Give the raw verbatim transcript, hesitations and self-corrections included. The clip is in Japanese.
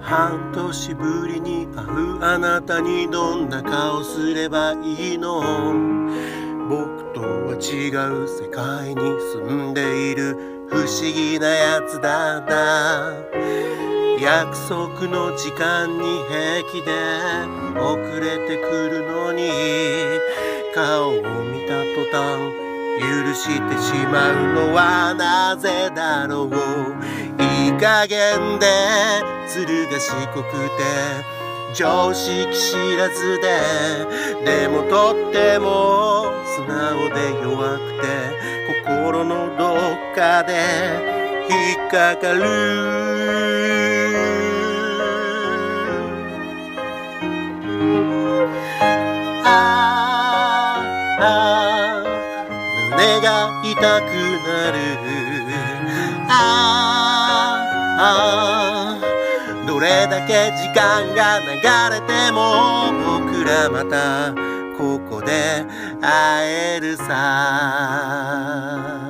半年ぶりに会うあなたにどんな顔すればいいの？僕とは違う世界に住んでいる不思議なやつだな。約束の時間に平気で遅れてくるのに、顔を見た途端許してしまうのはなぜだろう。いい加減でずる賢くて常識知らずで、でもとっても素直で弱くて心のどっかで引っかかる。ああ胸が痛くなる。ああどれだけ時間が流れても僕らまたここで会えるさ。